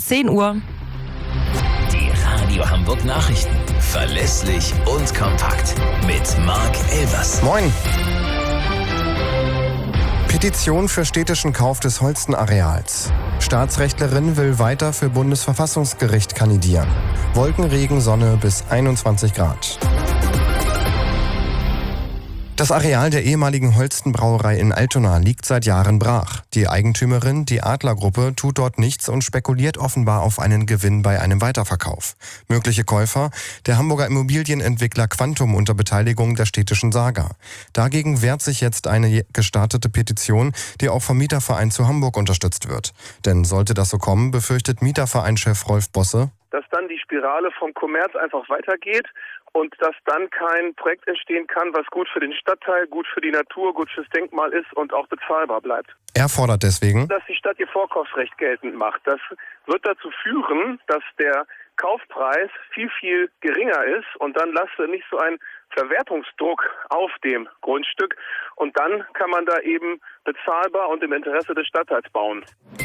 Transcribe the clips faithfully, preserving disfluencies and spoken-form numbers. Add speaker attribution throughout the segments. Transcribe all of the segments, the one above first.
Speaker 1: zehn Uhr.
Speaker 2: Die Radio Hamburg Nachrichten. Verlässlich und kompakt. Mit Marc Elvers.
Speaker 3: Moin. Petition für städtischen Kauf des Holstenareals. Staatsrechtlerin will weiter für Bundesverfassungsgericht kandidieren. Wolkenregen, Sonne bis einundzwanzig Grad. Das Areal der ehemaligen Holsten-Brauerei in Altona liegt seit Jahren brach. Die Eigentümerin, die Adler-Gruppe, tut dort nichts und spekuliert offenbar auf einen Gewinn bei einem Weiterverkauf. Mögliche Käufer: der Hamburger Immobilienentwickler Quantum unter Beteiligung der städtischen Saga. Dagegen wehrt sich jetzt eine gestartete Petition, die auch vom Mieterverein zu Hamburg unterstützt wird. Denn sollte das so kommen, befürchtet Mietervereinchef Rolf Bosse,
Speaker 4: dass dann die Spirale vom Kommerz einfach weitergeht und dass dann kein Projekt entstehen kann, was gut für den Stadtteil, gut für die Natur, gut fürs Denkmal ist und auch bezahlbar bleibt.
Speaker 3: Er fordert deswegen,
Speaker 4: dass die Stadt ihr Vorkaufsrecht geltend macht. Das wird dazu führen, dass der Kaufpreis viel, viel geringer ist und dann lasse nicht so ein Verwertungsdruck auf dem Grundstück und dann kann man da eben bezahlbar und im Interesse des Stadtteils bauen.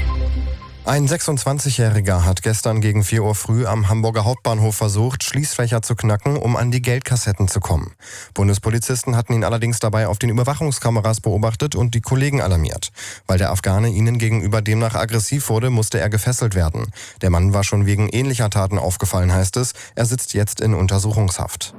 Speaker 3: Ein sechsundzwanzigjähriger hat gestern gegen vier Uhr früh am Hamburger Hauptbahnhof versucht, Schließfächer zu knacken, um an die Geldkassetten zu kommen. Bundespolizisten hatten ihn allerdings dabei auf den Überwachungskameras beobachtet und die Kollegen alarmiert. Weil der Afghane ihnen gegenüber demnach aggressiv wurde, musste er gefesselt werden. Der Mann war schon wegen ähnlicher Taten aufgefallen, heißt es. Er sitzt jetzt in Untersuchungshaft.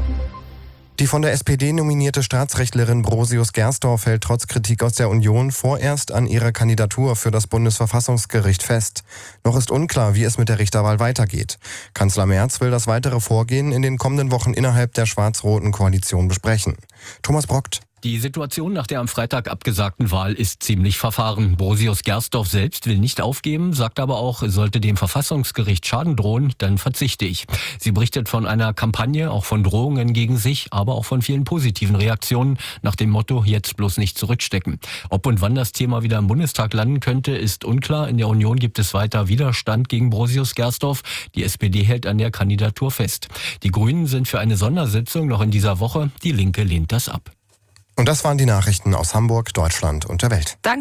Speaker 3: Die von der S P D nominierte Staatsrechtlerin Brosius Gersdorf hält trotz Kritik aus der Union vorerst an ihrer Kandidatur für das Bundesverfassungsgericht fest. Noch ist unklar, wie es mit der Richterwahl weitergeht. Kanzler Merz will das weitere Vorgehen in den kommenden Wochen innerhalb der schwarz-roten Koalition besprechen. Thomas Brockt.
Speaker 5: Die Situation nach der am Freitag abgesagten Wahl ist ziemlich verfahren. Brosius Gersdorf selbst will nicht aufgeben, sagt aber auch, sollte dem Verfassungsgericht Schaden drohen, dann verzichte ich. Sie berichtet von einer Kampagne, auch von Drohungen gegen sich, aber auch von vielen positiven Reaktionen nach dem Motto, jetzt bloß nicht zurückstecken. Ob und wann das Thema wieder im Bundestag landen könnte, ist unklar. In der Union gibt es weiter Widerstand gegen Brosius Gersdorf. Die S P D hält an der Kandidatur fest. Die Grünen sind für eine Sondersitzung noch in dieser Woche. Die Linke lehnt das ab.
Speaker 3: Und das waren die Nachrichten aus Hamburg, Deutschland und der Welt.
Speaker 1: Danke.